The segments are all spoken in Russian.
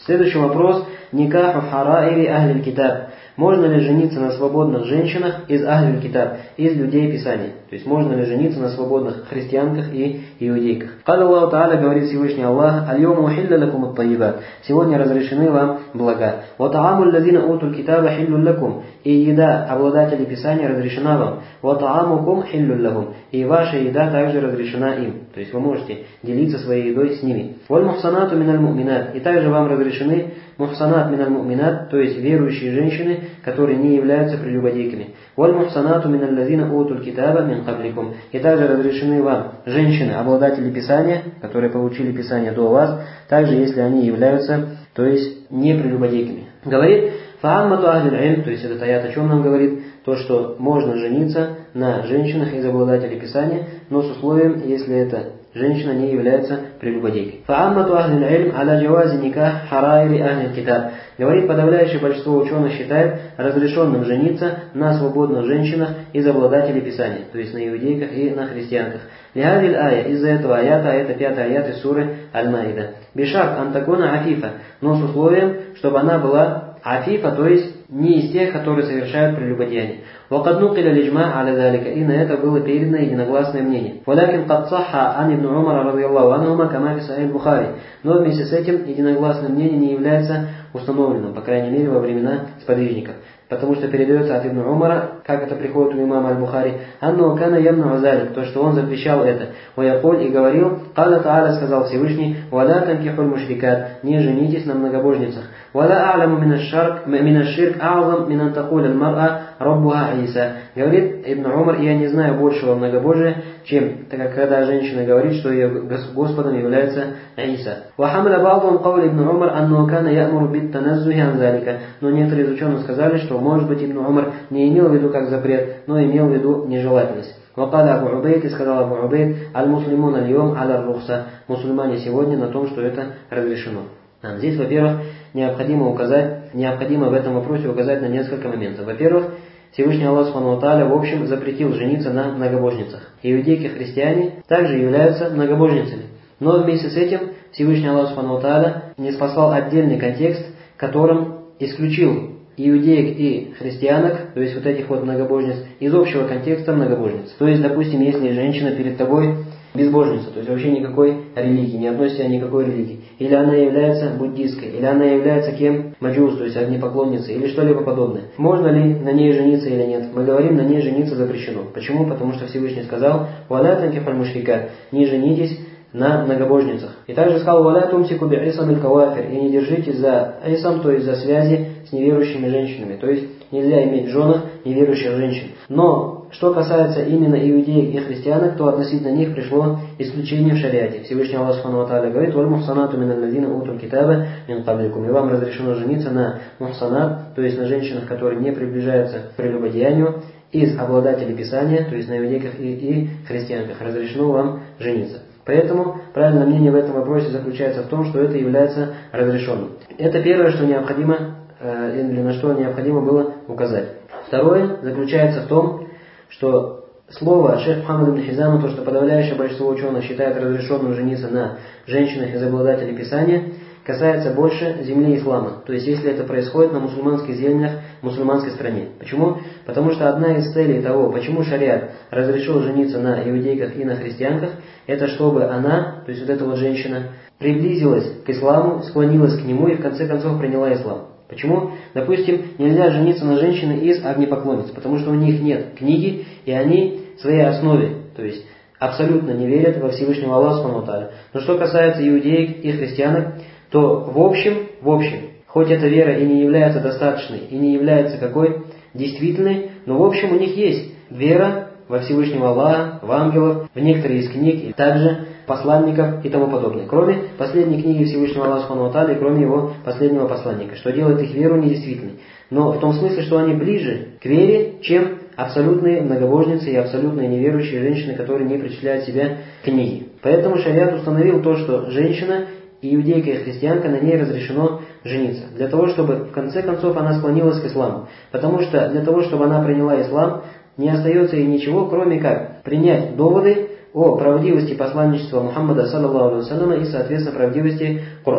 Следующий вопрос. Никаху хараири ахлиль китаб. Можно ли жениться на свободных женщинах из ахлиль китаб, из людей Писания? То есть можно ли жениться на свободных христианках и иудейках? Каля Аллаху Та'аля, говорит Всевышний Аллах: «Аль-йома ухилля лакум ат-тайибат». Сегодня разрешены вам блага. «Ва та'аму аллазина утуль китаба хиллюн лакум». И еда обладателей Писания разрешена вам. «Ва та'амукум хиллюн лахум». И ваша еда также разрешена им. То есть вы можете делиться своей едой с ними. «Валь мухсанату миналь му'минат». И также вам разрешены мухсанат миналь му'минат, то есть верующие женщины, которые не являются прелюбодейками. «Валь мухсанату миналь лазина утуль китаба мин кабликум». И также разрешены вам женщины, обладатели Писания, которые получили Писание до вас, также если они являются, то есть не прелюбодейками. Говорит фа'аммату ахлиль илм, то есть этот аят о чем нам говорит? То, что можно жениться на женщинах из обладателей Писания, но с условием, если эта женщина не является прелюбодейкой. Фа'аммату ахлиль илм аля джавази никах харайри ахлиль китаб. Говорит, подавляющее большинство ученых считает разрешенным жениться на свободных женщинах из обладателей Писания, то есть на иудейках и на христианках. Лихадиль ая, из-за этого аята, а это 5 аят из суры Аль-Маида. Бишарт антакуна афифа, но с условием, чтобы она была афифа, то есть не из тех, которые совершают прелюбодеяние. وقد نقل الإجماع على ذلك, и на это было передано единогласное мнение. ولكن قد صح عن ابن عمر رضي الله عنهما كما في صحيح البخاري. Но вместе с этим единогласное мнение не является установленным, по крайней мере во времена сподвижников. Потому что передается от Ибн Умара, как это приходит у имама Аль-Бухари, «Анну кана ямну азалик», то, что он запрещал это. «Ваякуль» и говорил, «Каля Та'аля», сказал Всевышний, «Валя танкихуль мушрикат», не женитесь на многобожницах. «Валя а'ламу минашширк а'зам минан такуль аль-мар'a раббуха Иса». Говорит Ибн Умар, «Я не знаю большего многобожия, чем когда женщина говорит, что ее Господом является Иса». «Вахамля ба'дум кавли Ибн Умар, анну кана я'муру бит таназзухи ан залика». Но некоторые из ученых сказали, что может быть Ибн Умар не имел в виду как запрет, но имел в виду нежелательность. Вакаля Абу Убейд, и сказал Абу Убейд, аль-муслимун аль-йом аля-рухса. Мусульмане сегодня на том, что это разрешено. Здесь, во-первых, необходимо в этом вопросе указать на несколько моментов. Во-первых, Всевышний Аллах Субхану ва Тааля в общем запретил жениться на многобожницах. Иудейки-христиане также являются многобожницами. Но вместе с этим Всевышний Аллах Субхану ва Тааля не спасал отдельный контекст, которым исключил иудеек и христианок, то есть вот этих вот многобожниц, из общего контекста многобожниц. То есть, допустим, если женщина перед тобой безбожница, то есть вообще никакой религии, не относится к никакой религии, или она является буддистской, или она является кем? Маджус, то есть огнепоклонницей, или что-либо подобное. Можно ли на ней жениться или нет? Мы говорим, на ней жениться запрещено. Почему? Потому что Всевышний сказал, «Валя танкихуль мушрикат», не женитесь на многобожницах. И также сказал, «Валя тумсику би'исам иль-кавафир», и не держитесь за исам, то есть за связи с неверующими женщинами. То есть нельзя иметь в женах неверующих женщин. Но что касается именно иудеек и христианок, то относительно них пришло исключение в шариате. Всевышний Аллах Субхану ва Тааля говорит, «Валь мухсанату миналь лазина утуль китаба мин кабликум». И вам разрешено жениться на мухсанат, то есть на женщинах, которые не приближаются к прелюбодеянию, из обладателей Писания, то есть на иудейках и христианках. Разрешено вам жениться. Поэтому правильное мнение в этом вопросе заключается в том, что это является разрешенным. Это первое, что необходимо, или на что необходимо было указать. Второе заключается в том, что слово шейх Мухаммад ибн Хизама, то, что подавляющее большинство ученых считает разрешенным жениться на женщинах из обладателей Писания, касается больше земли ислама. То есть, если это происходит на мусульманских землях, в мусульманской стране. Почему? Потому что одна из целей того, почему шариат разрешил жениться на иудейках и на христианках, это чтобы она, то есть вот эта вот женщина, приблизилась к исламу, склонилась к нему и в конце концов приняла ислам. Почему? Допустим, нельзя жениться на женщины из огнепоклонниц, потому что у них нет книги, и они в своей основе, то есть абсолютно не верят во Всевышнего Аллаха Субхану ва Тааля. Но что касается иудеек и христианок, то в общем, хоть эта вера и не является достаточной, и не является какой действительной, но в общем у них есть вера во Всевышнего Аллаха, в ангелов, в некоторые из книг, и также посланников и тому подобное. Кроме последней книги Всевышнего Аллаха Субхану ва Тааля, и кроме его последнего посланника, что делает их веру недействительной. Но в том смысле, что они ближе к вере, чем абсолютные многобожницы и абсолютные неверующие женщины, которые не причисляют себя к книге. Поэтому шариат установил то, что женщина, иудейка и христианка, на ней разрешено жениться. Для того, чтобы в конце концов она склонилась к исламу. Потому что для того, чтобы она приняла ислам, не остается ей ничего, кроме как принять доводы о правдивости посланничества Мухаммада саллаллаху алейхи ва салляма и, соответственно, правдивости Корана.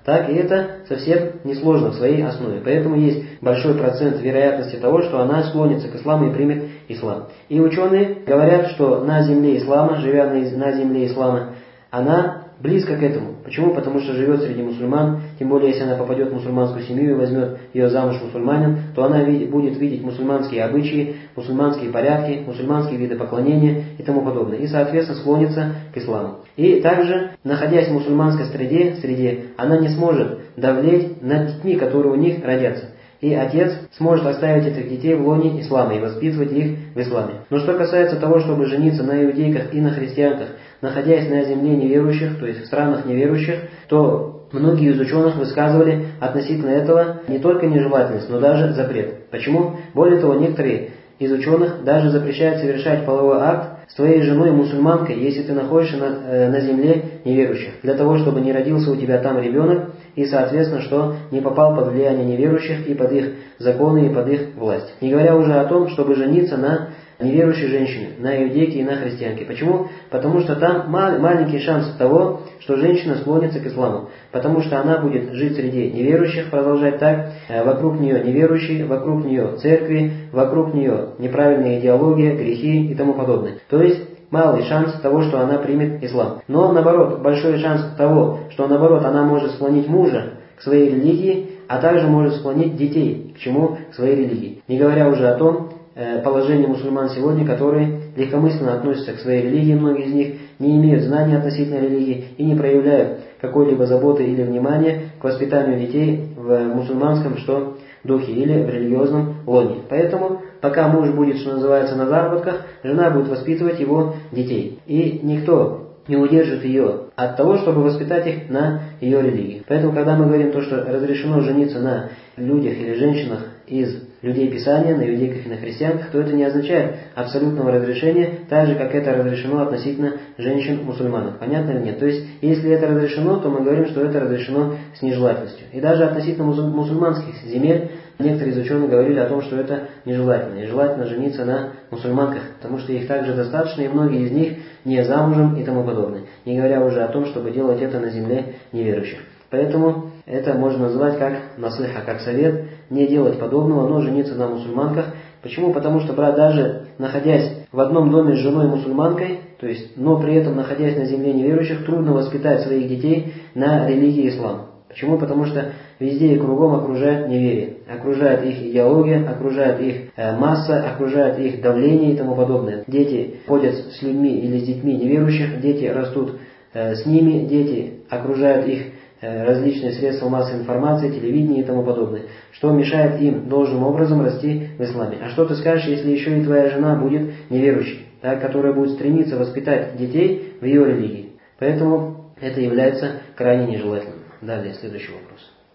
так и это совсем несложно в своей основе. Поэтому есть большой процент вероятности того, что она склонится к исламу и примет ислам. И ученые говорят, что на земле ислама, живя на земле ислама, она близко к этому. Почему? Потому что живет среди мусульман, тем более, если она попадет в мусульманскую семью и возьмет ее замуж мусульманин, то она будет видеть мусульманские обычаи, мусульманские порядки, мусульманские виды поклонения и тому подобное. И, соответственно, склонится к исламу. И также, находясь в мусульманской среде, она не сможет давлеть над детьми, которые у них родятся. И отец сможет оставить этих детей в лоне ислама и воспитывать их в исламе. Но что касается того, чтобы жениться на иудейках и на христианках, находясь на земле неверующих, то есть в странах неверующих, то многие из ученых высказывали относительно этого не только нежелательность, но даже запрет. Почему? Более того, некоторые из ученых даже запрещают совершать половой акт с твоей женой мусульманкой, если ты находишься на земле неверующих, для того, чтобы не родился у тебя там ребенок, и, соответственно, что не попал под влияние неверующих и под их законы, и под их власть. Не говоря уже о том, чтобы жениться на неверующей женщине, на иудейке и на христианке. Почему? Потому что там маленький шанс того, что женщина склонится к исламу. Потому что она будет жить среди неверующих, продолжать так, вокруг нее неверующие, вокруг нее церкви, вокруг нее неправильная идеология, грехи и тому подобное. То есть, малый шанс того, что она примет ислам. Но, наоборот, большой шанс того, что, наоборот, она может склонить мужа к своей религии, а также может склонить детей к чему? К своей религии. Не говоря уже о том, положение мусульман сегодня, которые легкомысленно относятся к своей религии, многие из них не имеют знаний относительно религии и не проявляют какой-либо заботы или внимания к воспитанию детей в мусульманском духе или в религиозном лоне. Поэтому, пока муж будет, что называется, на заработках, жена будет воспитывать его детей. И никто не удержит ее от того, чтобы воспитать их на ее религии. Поэтому, когда мы говорим то, что разрешено жениться на людях или женщинах из людей Писания, на иудейках и на христианках, то это не означает абсолютного разрешения, так же, как это разрешено относительно женщин-мусульманок. Понятно или нет? То есть, если это разрешено, то мы говорим, что это разрешено с нежелательностью. И даже относительно мусульманских земель, некоторые из ученых говорили о том, что это нежелательно. И желательно жениться на мусульманках, потому что их также достаточно, и многие из них не замужем и тому подобное. Не говоря уже о том, чтобы делать это на земле неверующих. Поэтому это можно назвать как насыха, как совет, не делать подобного, но жениться на мусульманках. Почему? Потому что, брат, даже находясь в одном доме с женой мусульманкой, то есть, но при этом находясь на земле неверующих, трудно воспитать своих детей на религии ислам. Почему? Потому что везде и кругом окружает неверие. Окружает их идеология, окружает их масса, окружает их давление и тому подобное. Дети ходят с людьми или с детьми неверующих, дети растут с ними, дети окружают их различные средства массовой информации, телевидение и тому подобное, что мешает им должным образом расти в исламе. А что ты скажешь, если еще и твоя жена будет неверующей, так, которая будет стремиться воспитать детей в ее религии? Поэтому это является крайне нежелательным. Далее, следующий вопрос.